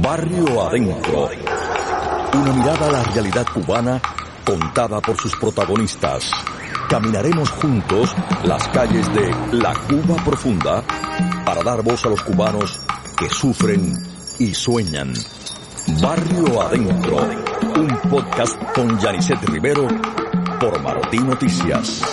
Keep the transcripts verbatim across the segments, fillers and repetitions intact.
Barrio Adentro. Una mirada a la realidad cubana contada por sus protagonistas. Caminaremos juntos las calles de la Cuba profunda para dar voz a los cubanos que sufren y sueñan. Barrio Adentro, un podcast con Yanisset Rivero por Martí Noticias.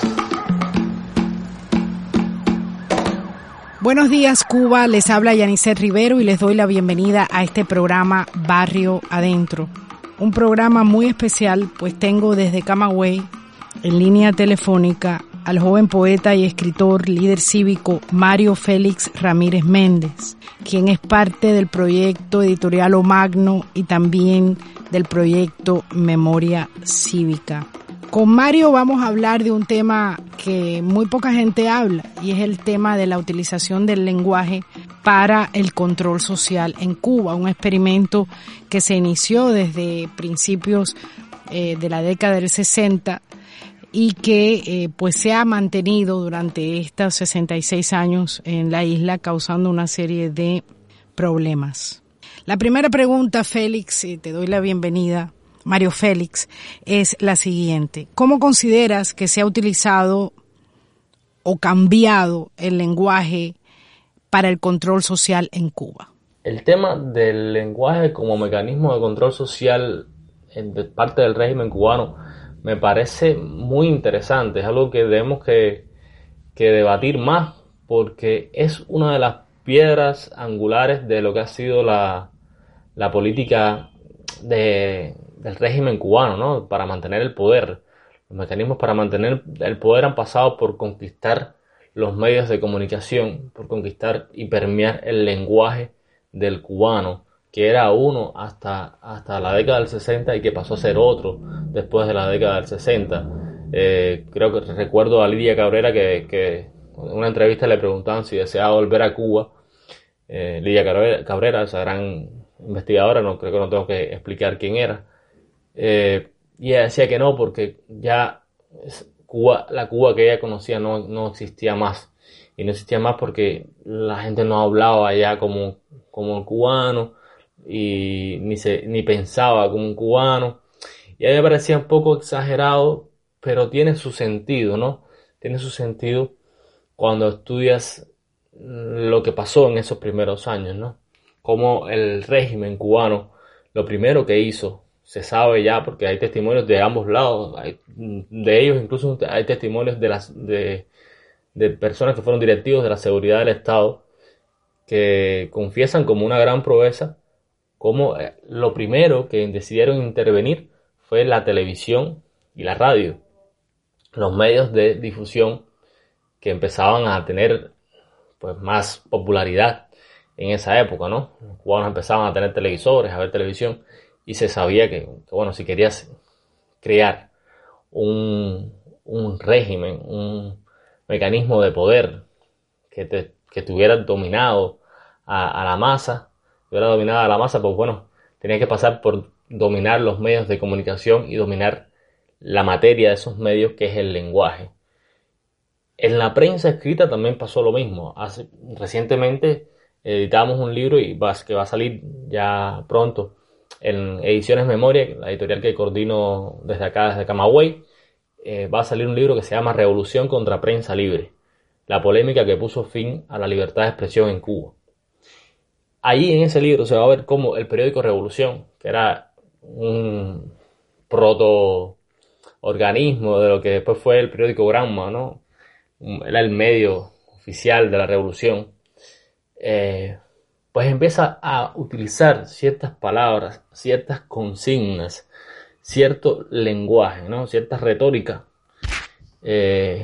Buenos días, Cuba. Les habla Yanisset Rivero y les doy la bienvenida a este programa Barrio Adentro. Un programa muy especial, pues tengo desde Camagüey, en línea telefónica, al joven poeta y escritor, líder cívico Mario Félix Ramírez Méndez, quien es parte del proyecto editorial O Magno y también del proyecto Memoria Cívica. Con Mario vamos a hablar de un tema que muy poca gente habla y es el tema de la utilización del lenguaje para el control social en Cuba, un experimento que se inició desde principios eh, de la década del sesenta y que eh, pues se ha mantenido durante estos sesenta y seis años en la isla, causando una serie de problemas. La primera pregunta, Félix, y te doy la bienvenida, Mario Félix, es la siguiente. ¿Cómo consideras que se ha utilizado o cambiado el lenguaje para el control social en Cuba? El tema del lenguaje como mecanismo de control social en de parte del régimen cubano me parece muy interesante. Es algo que debemos que, que debatir más porque es una de las piedras angulares de lo que ha sido la, la política de... del régimen cubano, ¿no? Para mantener el poder. Los mecanismos para mantener el poder han pasado por conquistar los medios de comunicación, por conquistar y permear el lenguaje del cubano, que era uno hasta, hasta la década del sesenta y que pasó a ser otro después de la década del sesenta. Eh, creo que recuerdo a Lidia Cabrera que, que en una entrevista le preguntaban si deseaba volver a Cuba. Eh, Lidia Cabrera, Cabrera, esa gran investigadora, no creo que no tengo que explicar quién era. Eh, y ella decía que no, porque ya Cuba, la Cuba que ella conocía no, no existía más. Y no existía más porque la gente no hablaba ya como, como el cubano y ni, se, ni pensaba como un cubano. Y a mí me parecía un poco exagerado, pero tiene su sentido, ¿no? Tiene su sentido cuando estudias lo que pasó en esos primeros años, ¿no? Como el régimen cubano, lo primero que hizo, se sabe ya porque hay testimonios de ambos lados, hay, de ellos incluso hay testimonios de, las, de, de personas que fueron directivos de la seguridad del Estado que confiesan como una gran proeza como lo primero que decidieron intervenir fue la televisión y la radio, los medios de difusión que empezaban a tener pues más popularidad en esa época, ¿no? Los cubanos empezaban a tener televisores, a ver televisión. Y se sabía que, que, bueno, si querías crear un, un régimen, un mecanismo de poder que, te, que tuviera dominado a, a la masa, tuviera dominada a la masa, pues bueno, tenía que pasar por dominar los medios de comunicación y dominar la materia de esos medios, que es el lenguaje. En la prensa escrita también pasó lo mismo. Hace, recientemente editamos un libro y va, que va a salir ya pronto, en Ediciones Memoria, la editorial que coordino desde acá, desde Camagüey, eh, va a salir un libro que se llama Revolución contra Prensa Libre, la polémica que puso fin a la libertad de expresión en Cuba. Ahí en ese libro se va a ver cómo el periódico Revolución, que era un proto-organismo de lo que después fue el periódico Granma, ¿no? Era el medio oficial de la revolución, eh, pues empieza a utilizar ciertas palabras, ciertas consignas, cierto lenguaje, ¿no? Cierta retórica, eh,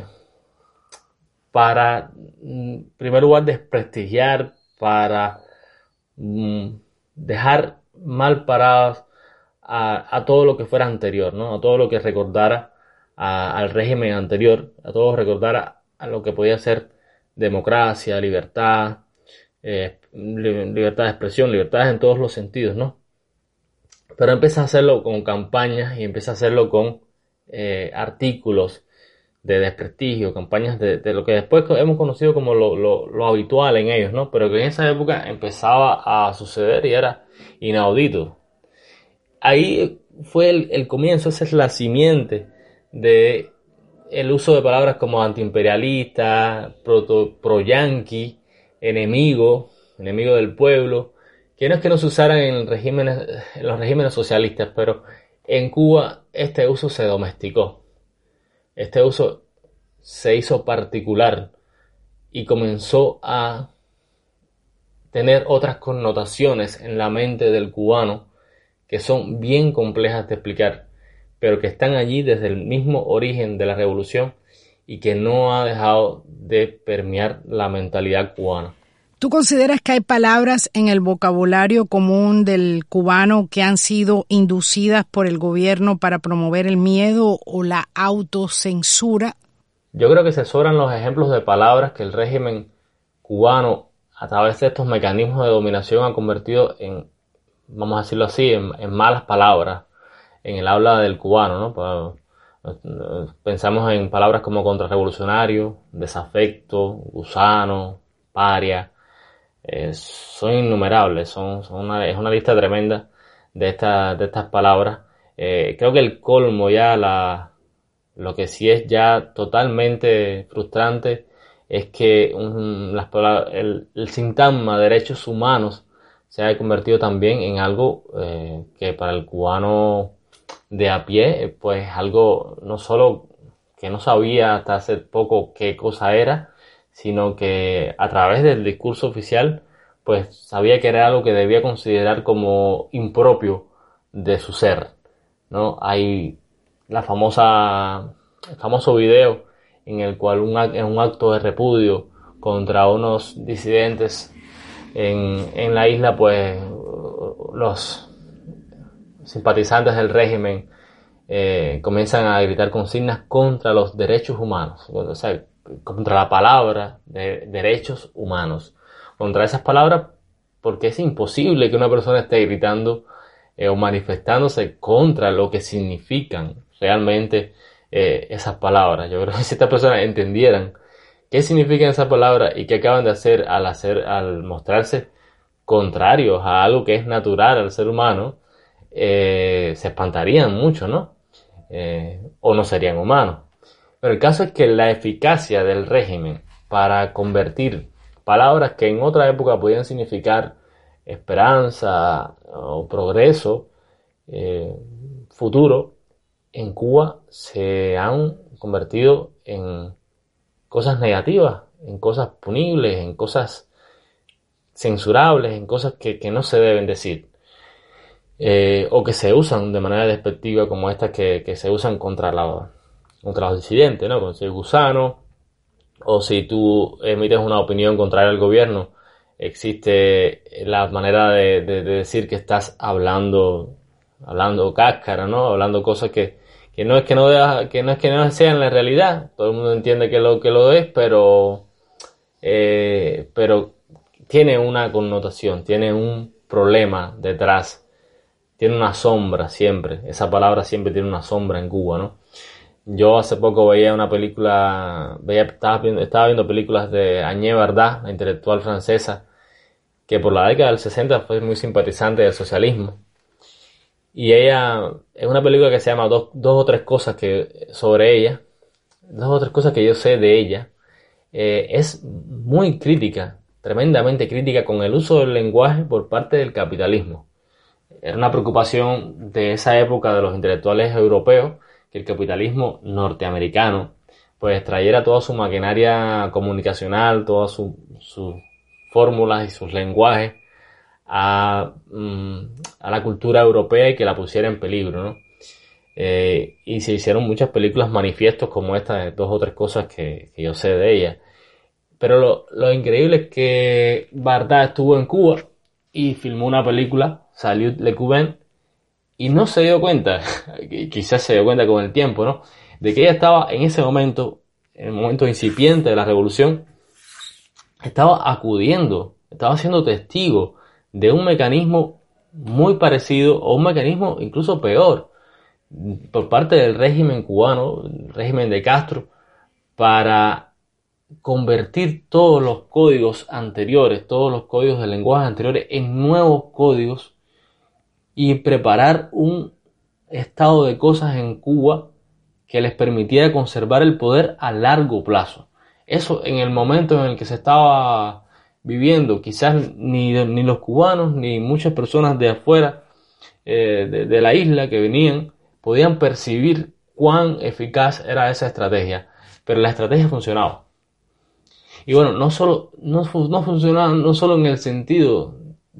para, en primer lugar, desprestigiar, para mm, dejar mal paradas a, a todo lo que fuera anterior, ¿no? A todo lo que recordara a, al régimen anterior, a todo lo que recordara a lo que podía ser democracia, libertad, Eh, libertad de expresión, libertades en todos los sentidos, ¿no? Pero empieza a hacerlo con campañas y empieza a hacerlo con eh, artículos de desprestigio, campañas de, de lo que después hemos conocido como lo, lo, lo habitual en ellos, ¿no? Pero que en esa época empezaba a suceder y era inaudito. Ahí fue el, el comienzo, esa es la simiente de el uso de palabras como antiimperialista, proto, pro-yanqui, enemigo, enemigo del pueblo, que no es que no se usaran en, regímenes, en los regímenes socialistas, pero en Cuba este uso se domesticó. Este uso se hizo particular y comenzó a tener otras connotaciones en la mente del cubano que son bien complejas de explicar, pero que están allí desde el mismo origen de la revolución y que no ha dejado de permear la mentalidad cubana. ¿Tú consideras que hay palabras en el vocabulario común del cubano que han sido inducidas por el gobierno para promover el miedo o la autocensura? Yo creo que se sobran los ejemplos de palabras que el régimen cubano, a través de estos mecanismos de dominación, ha convertido en, vamos a decirlo así, en, en malas palabras en el habla del cubano, ¿no? Pensamos en palabras como contrarrevolucionario, desafecto, gusano, paria. Eh, son innumerables, son, son una, es una lista tremenda de, esta, de estas palabras. Eh, creo que el colmo ya, la, lo que sí es ya totalmente frustrante es que un, las palabras, el, el sintagma derechos humanos se ha convertido también en algo eh, que para el cubano de a pie, pues algo no solo que no sabía hasta hace poco qué cosa era, sino que a través del discurso oficial pues sabía que era algo que debía considerar como impropio de su ser, ¿no? Hay la famosa, el famoso video en el cual un, en un acto de repudio contra unos disidentes en, en la isla, pues los simpatizantes del régimen eh, comienzan a gritar consignas contra los derechos humanos, o sea, contra la palabra de derechos humanos, contra esas palabras, porque es imposible que una persona esté gritando eh, o manifestándose contra lo que significan realmente eh, esas palabras. Yo creo que si estas personas entendieran qué significan esas palabras y qué acaban de hacer al hacer, al mostrarse contrarios a algo que es natural al ser humano, eh, se espantarían mucho, ¿no? Eh, o no serían humanos. Pero el caso es que la eficacia del régimen para convertir palabras que en otra época podían significar esperanza o progreso eh, futuro, en Cuba se han convertido en cosas negativas, en cosas punibles, en cosas censurables, en cosas que, que no se deben decir. Eh, o que se usan de manera despectiva, como estas que, que se usan contra, la, contra los disidentes, ¿no? Como si el gusano, o si tú emites una opinión contraria al gobierno, existe la manera de, de, de decir que estás hablando, hablando cáscara, ¿no? Hablando cosas que, que no es que no, de, que no es que no sean la realidad. Todo el mundo entiende que lo que lo es, pero, eh, pero tiene una connotación, tiene un problema detrás. Tiene una sombra siempre, esa palabra siempre tiene una sombra en Cuba, ¿no? Yo hace poco veía una película, veía, estaba, viendo, estaba viendo películas de Agnès Varda, la intelectual francesa, que por la década del sesenta fue muy simpatizante del socialismo. Y ella, es una película que se llama Dos, dos o tres cosas que sobre ella, dos o tres cosas que yo sé de ella. Eh, es muy crítica, tremendamente crítica con el uso del lenguaje por parte del capitalismo. Era una preocupación de esa época de los intelectuales europeos que el capitalismo norteamericano pues trayera toda su maquinaria comunicacional, todas sus su fórmulas y sus lenguajes a, a la cultura europea y que la pusiera en peligro, ¿no? Eh, y se hicieron muchas películas manifiestos como esta, de dos o tres cosas que, que yo sé de ella. Pero lo, lo increíble es que Varda estuvo en Cuba y filmó una película, Salut Le Cubain, y no se dio cuenta, quizás se dio cuenta con el tiempo, ¿no?, de que ella estaba en ese momento, en el momento incipiente de la revolución, estaba acudiendo, estaba siendo testigo de un mecanismo muy parecido, o un mecanismo incluso peor, por parte del régimen cubano, el régimen de Castro, para convertir todos los códigos anteriores, todos los códigos del lenguaje anteriores en nuevos códigos y preparar un estado de cosas en Cuba que les permitiera conservar el poder a largo plazo. Eso en el momento en el que se estaba viviendo, quizás ni, ni los cubanos ni muchas personas de afuera eh, de, de la isla que venían podían percibir cuán eficaz era esa estrategia, pero la estrategia funcionaba. Y bueno, no solo no, no funcionaba no solo en el sentido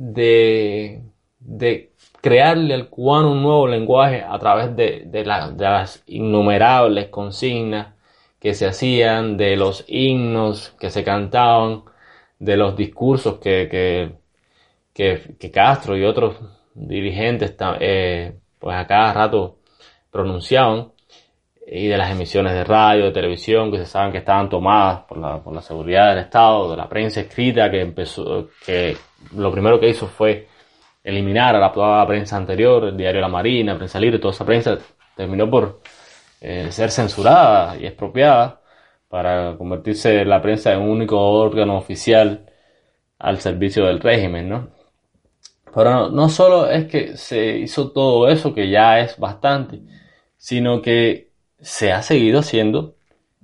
de, de crearle al cubano un nuevo lenguaje a través de, de, la, de las innumerables consignas que se hacían, de los himnos que se cantaban, de los discursos que, que, que, que Castro y otros dirigentes eh, pues a cada rato pronunciaban, y de las emisiones de radio, de televisión que se saben que estaban tomadas por la, por la seguridad del Estado, de la prensa escrita que empezó, que lo primero que hizo fue eliminar a la, toda la prensa anterior, el diario La Marina, Prensa Libre, toda esa prensa terminó por eh, ser censurada y expropiada para convertirse la prensa en un único órgano oficial al servicio del régimen, ¿no? Pero no, no solo es que se hizo todo eso, que ya es bastante, sino que se ha seguido haciendo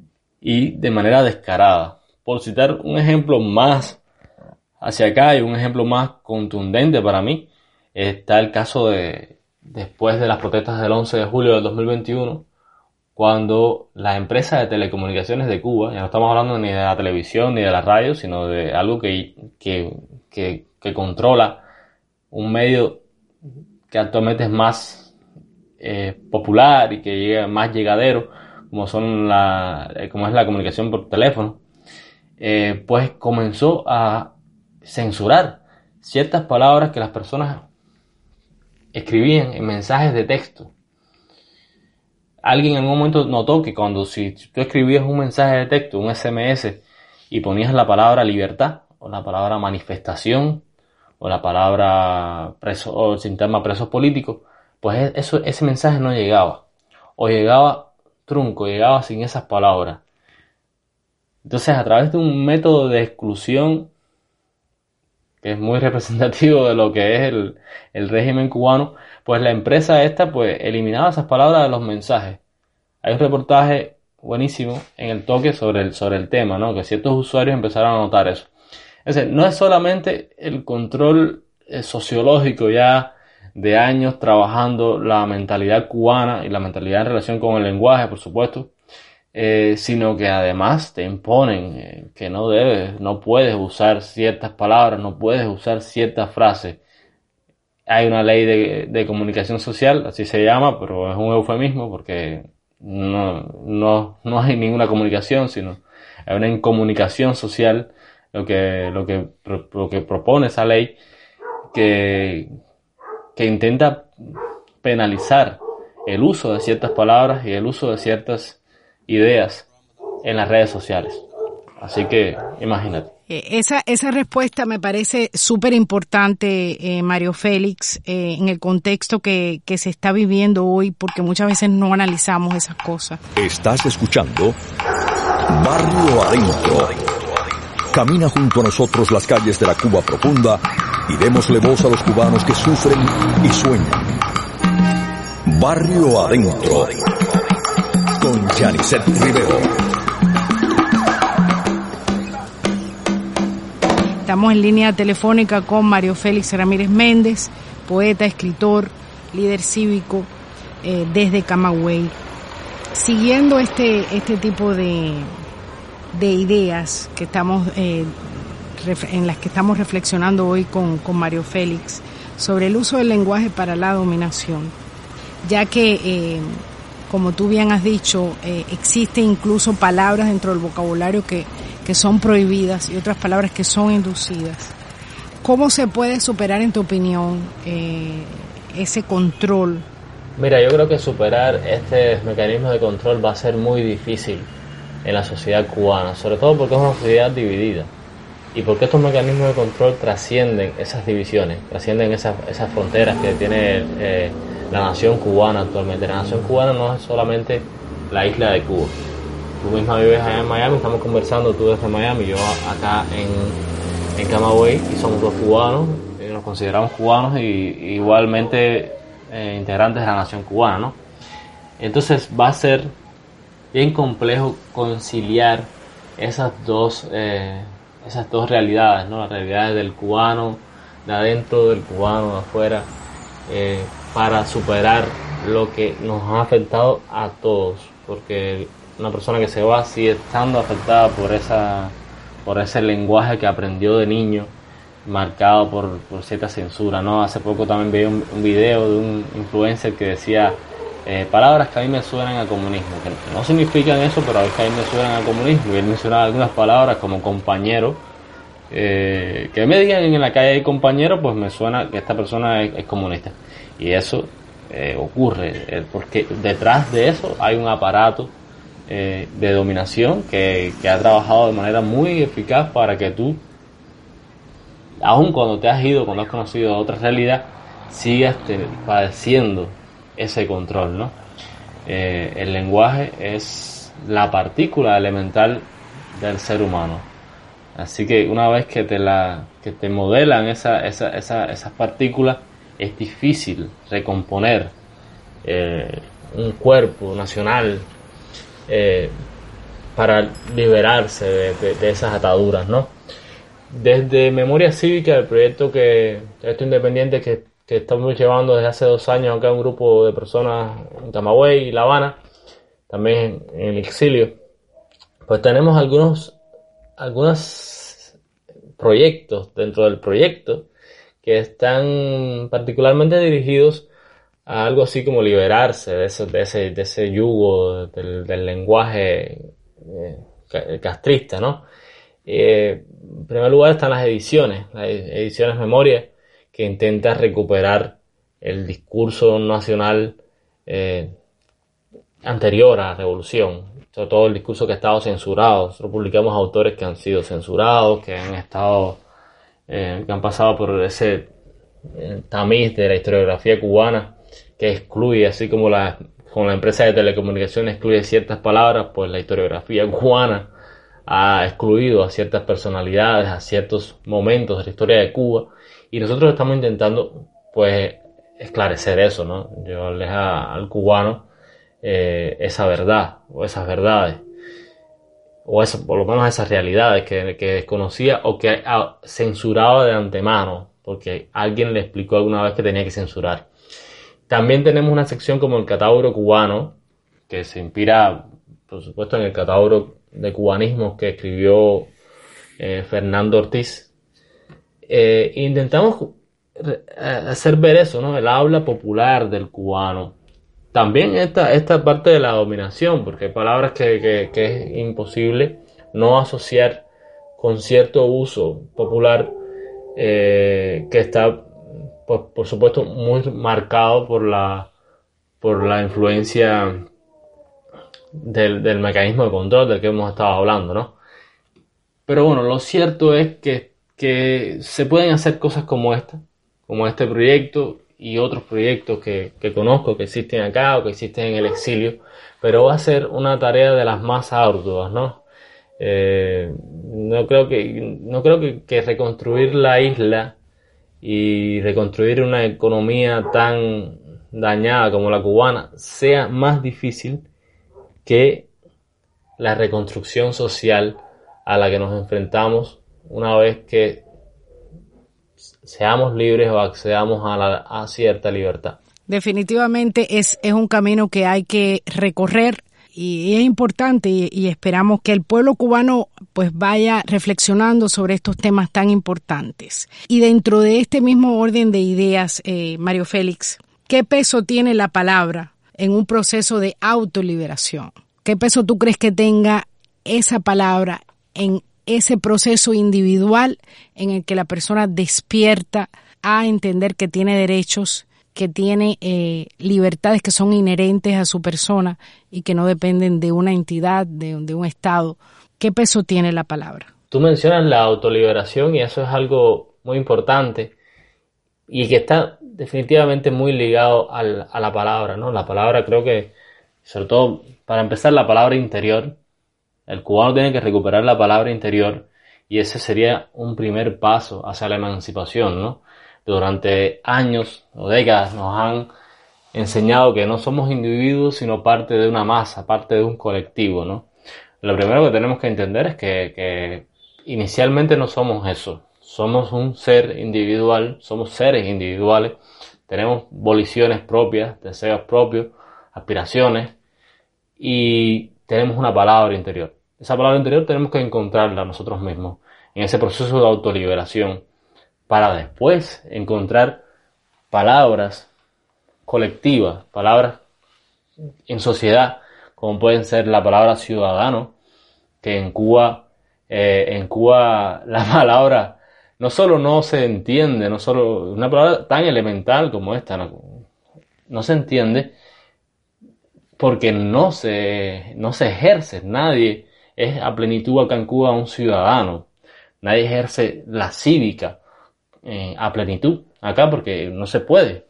y de manera descarada. Por citar un ejemplo más hacia acá y un ejemplo más contundente para mí, está el caso de después de las protestas del once de julio del dos mil veintiuno, cuando la empresa de telecomunicaciones de Cuba, ya no estamos hablando ni de la televisión ni de la radio, sino de algo que, que, que, que controla un medio que actualmente es más Eh, popular y que llega más llegadero, como son la eh, como es la comunicación por teléfono, eh, pues comenzó a censurar ciertas palabras que las personas escribían en mensajes de texto. Alguien en un momento notó que cuando si tú escribías un mensaje de texto, un ese eme ese, y ponías la palabra libertad o la palabra manifestación o la palabra preso o el sintagma presos políticos, pues eso, ese mensaje no llegaba, o llegaba trunco, llegaba sin esas palabras. Entonces, a través de un método de exclusión que es muy representativo de lo que es el, el régimen cubano, pues la empresa esta pues eliminaba esas palabras de los mensajes. Hay un reportaje buenísimo en El Toque sobre el, sobre el tema, ¿no? Que ciertos usuarios empezaron a notar eso. Es decir, no es solamente el control eh, sociológico ya de años trabajando la mentalidad cubana y la mentalidad en relación con el lenguaje, por supuesto, eh, sino que además te imponen eh, que no debes, no puedes usar ciertas palabras, no puedes usar ciertas frases. Hay una ley de, de comunicación social, así se llama, pero es un eufemismo porque no, no, no hay ninguna comunicación, sino hay una incomunicación social, lo que, lo que, lo que propone esa ley, que que intenta penalizar el uso de ciertas palabras y el uso de ciertas ideas en las redes sociales. Así que, imagínate. Esa, esa respuesta me parece súper importante, eh, Mario Félix, eh, en el contexto que, que se está viviendo hoy, porque muchas veces no analizamos esas cosas. Estás escuchando Barrio Adentro. Camina junto a nosotros las calles de la Cuba profunda y démosle voz a los cubanos que sufren y sueñan. Barrio Adentro, con Yanisset Rivero. Estamos en línea telefónica con Mario Félix Ramírez Méndez, poeta, escritor, líder cívico eh, desde Camagüey. Siguiendo este, este tipo de, de ideas que estamos eh, en las que estamos reflexionando hoy con, con Mario Félix sobre el uso del lenguaje para la dominación, ya que, eh, como tú bien has dicho, eh, existen incluso palabras dentro del vocabulario que, que son prohibidas y otras palabras que son inducidas. ¿Cómo se puede superar, en tu opinión, eh, ese control? Mira, yo creo que superar este mecanismo de control va a ser muy difícil en la sociedad cubana, sobre todo porque es una sociedad dividida. Y porque estos mecanismos de control trascienden esas divisiones, trascienden esas, esas fronteras que tiene eh, la nación cubana actualmente. La nación cubana no es solamente la isla de Cuba. tú misma vives allá en Miami, estamos conversando tú desde Miami, yo acá en, en Camagüey, y somos dos cubanos, y nos consideramos cubanos y, y igualmente eh, integrantes de la nación cubana, ¿no? Entonces va a ser bien complejo conciliar esas dos, eh, esas dos realidades, ¿no? Las realidades del cubano de adentro, del cubano de afuera, eh, para superar lo que nos ha afectado a todos, porque una persona que se va sigue estando afectada por esa, por ese lenguaje que aprendió de niño, marcado por, por cierta censura, ¿no? Hace poco también vi un, un video de un influencer que decía eh, palabras que a mí me suenan a comunismo, que no significan eso, pero a veces a mí me suenan a comunismo, y él mencionaba algunas palabras como compañero, eh, que me digan en la calle de compañero, pues me suena que esta persona es, es comunista, y eso eh, ocurre, eh, porque detrás de eso hay un aparato eh, de dominación que, que ha trabajado de manera muy eficaz para que tú, aun cuando te has ido, cuando has conocido otra realidad, sigas te, padeciendo ese control, ¿no? Eh, el lenguaje es la partícula elemental del ser humano. Así que una vez que te la que te modelan esa, esa, esa, esas partículas, es difícil recomponer eh, un cuerpo nacional eh, para liberarse de, de, de esas ataduras, ¿no? Desde Memoria Cívica, el proyecto que esto independiente que, que estamos llevando desde hace dos años acá, un grupo de personas en Camagüey y La Habana, también en el exilio, pues tenemos algunos algunos proyectos dentro del proyecto que están particularmente dirigidos a algo así como liberarse de ese, de ese, de ese yugo del, del lenguaje eh, castrista, ¿no? Eh, en primer lugar están las ediciones, las ediciones Memoria, que intenta recuperar el discurso nacional eh, anterior a la revolución, sobre todo el discurso que ha estado censurado. Nosotros publicamos autores que han sido censurados, que han estado, eh, que han pasado por ese eh, tamiz de la historiografía cubana que excluye, así como la, como la empresa de telecomunicaciones excluye ciertas palabras, pues la historiografía cubana ha excluido a ciertas personalidades, a ciertos momentos de la historia de Cuba, y nosotros estamos intentando, pues, esclarecer eso, ¿no? Llevarles a, al cubano eh, esa verdad, o esas verdades, o eso, por lo menos esas realidades que, que desconocía o que a, censuraba de antemano, porque alguien le explicó alguna vez que tenía que censurar. También tenemos una sección como el catálogo cubano, que se inspira, por supuesto, en el catálogo de cubanismos que escribió eh, Fernando Ortiz. Eh, intentamos hacer ver eso, ¿no? El habla popular del cubano. También esta, esta parte de la dominación, porque hay palabras que, que, que es imposible no asociar con cierto uso popular eh, que está, pues, por supuesto, muy marcado por la, por la influencia Del, del mecanismo de control del que hemos estado hablando, ¿no? Pero bueno, lo cierto es que, que se pueden hacer cosas como esta, como este proyecto y otros proyectos que, que conozco que existen acá o que existen en el exilio, pero va a ser una tarea de las más arduas, ¿no? Eh, no creo que, no creo que, que reconstruir la isla y reconstruir una economía tan dañada como la cubana sea más difícil que la reconstrucción social a la que nos enfrentamos una vez que seamos libres o accedamos a, la, a cierta libertad. Definitivamente es, es un camino que hay que recorrer y es importante y, y esperamos que el pueblo cubano pues vaya reflexionando sobre estos temas tan importantes. Y dentro de este mismo orden de ideas, eh, Mario Félix, ¿qué peso tiene la palabra en un proceso de autoliberación? ¿Qué peso tú crees que tenga esa palabra en ese proceso individual en el que la persona despierta a entender que tiene derechos, que tiene eh, libertades que son inherentes a su persona y que no dependen de una entidad, de, de un Estado? ¿Qué peso tiene la palabra? Tú mencionas la autoliberación y eso es algo muy importante y que está definitivamente muy ligado al, a la palabra, ¿no? La palabra, creo que, sobre todo, para empezar, la palabra interior El cubano tiene que recuperar la palabra interior y ese sería un primer paso hacia la emancipación, ¿no? Durante años o décadas nos han enseñado que no somos individuos sino parte de una masa, parte de un colectivo, ¿no? Lo primero que tenemos que entender es que, que inicialmente no somos eso. Somos un ser individual, somos seres individuales, tenemos voliciones propias, deseos propios, aspiraciones y tenemos una palabra interior. Esa palabra interior tenemos que encontrarla nosotros mismos en ese proceso de autoliberación para después encontrar palabras colectivas, palabras en sociedad, como pueden ser la palabra ciudadano, que en Cuba, eh, en Cuba la palabra no solo no se entiende, no solo una palabra tan elemental como esta, no, no se entiende porque no se, no se ejerce. Nadie es a plenitud acá en Cuba un ciudadano. Nadie ejerce la cívica eh, a plenitud acá porque no se puede.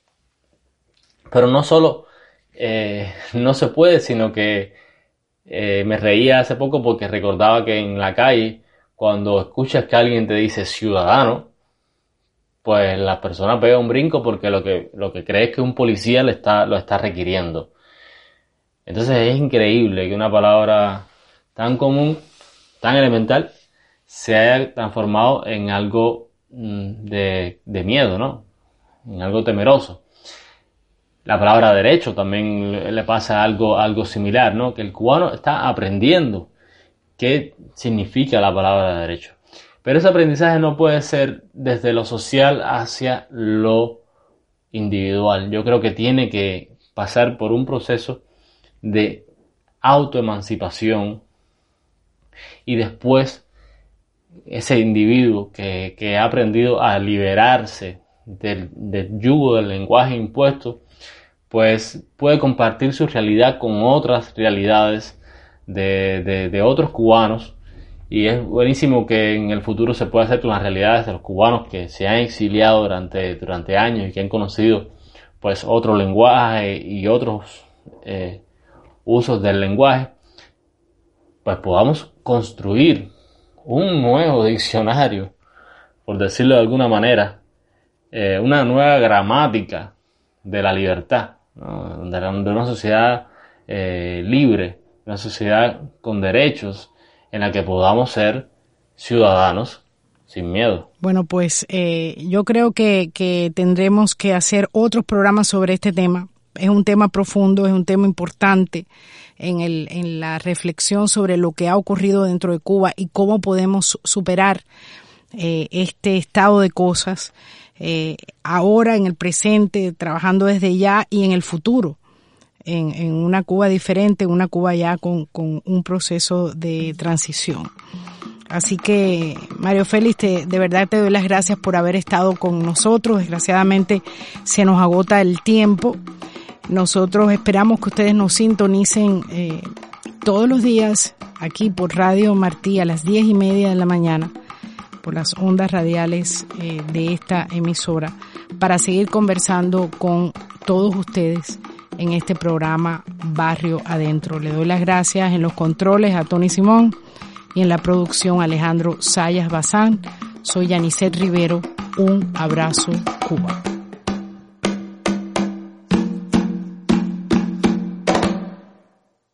Pero no solo eh, no se puede, sino que eh, me reía hace poco porque recordaba que en la calle, cuando escuchas que alguien te dice ciudadano, pues la persona pega un brinco porque lo que, lo que cree es que un policía le está, lo está requiriendo. Entonces es increíble que una palabra tan común, tan elemental, se haya transformado en algo de, de miedo, ¿no? En algo temeroso. La palabra derecho también le pasa algo, algo similar, ¿no? Que el cubano está aprendiendo qué significa la palabra derecho. Pero ese aprendizaje no puede ser desde lo social hacia lo individual. Yo creo que tiene que pasar por un proceso de autoemancipación y después ese individuo que, que ha aprendido a liberarse del, del yugo del lenguaje impuesto, pues puede compartir su realidad con otras realidades de, de, de otros cubanos, y es buenísimo que en el futuro se pueda hacer con las realidades de los cubanos que se han exiliado durante, durante años y que han conocido pues otro lenguaje y otros eh, usos del lenguaje, pues podamos construir un nuevo diccionario, por decirlo de alguna manera, eh, una nueva gramática de la libertad, ¿no? de, de una sociedad eh, libre, una sociedad con derechos, en la que podamos ser ciudadanos sin miedo. Bueno, pues eh, yo creo que, que tendremos que hacer otros programas sobre este tema. Es un tema profundo, es un tema importante en, el, en la reflexión sobre lo que ha ocurrido dentro de Cuba y cómo podemos superar eh, este estado de cosas eh, ahora, en el presente, trabajando desde ya y en el futuro. En, en una Cuba diferente, una Cuba ya con, con un proceso de transición. Así que, Mario Félix, te, de verdad te doy las gracias por haber estado con nosotros. Desgraciadamente se nos agota el tiempo. Nosotros esperamos que ustedes nos sintonicen eh, todos los días aquí por Radio Martí a las diez y media de la mañana, por las ondas radiales eh, de esta emisora, para seguir conversando con todos ustedes en este programa Barrio Adentro. Le doy las gracias en los controles a Tony Simón y en la producción Alejandro Sayas Bazán. Soy Yanisset Rivero. Un abrazo, Cuba.